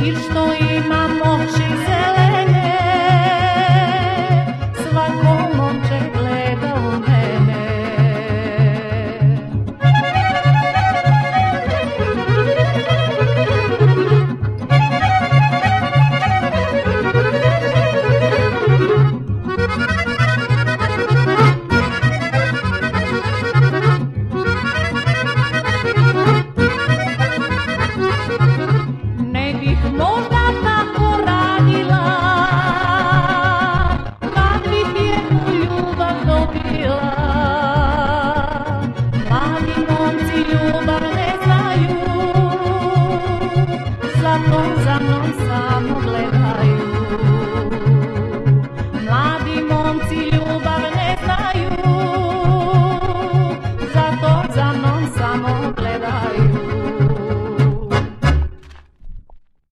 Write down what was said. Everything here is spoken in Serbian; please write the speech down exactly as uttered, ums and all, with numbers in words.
i što imam oči zelene, svako momče gleda u mene. Ne bih možda tako radila kad bih jednu ljubav dobila. Mladi momci ljubav ne znaju, zato za mnom samo gledaju.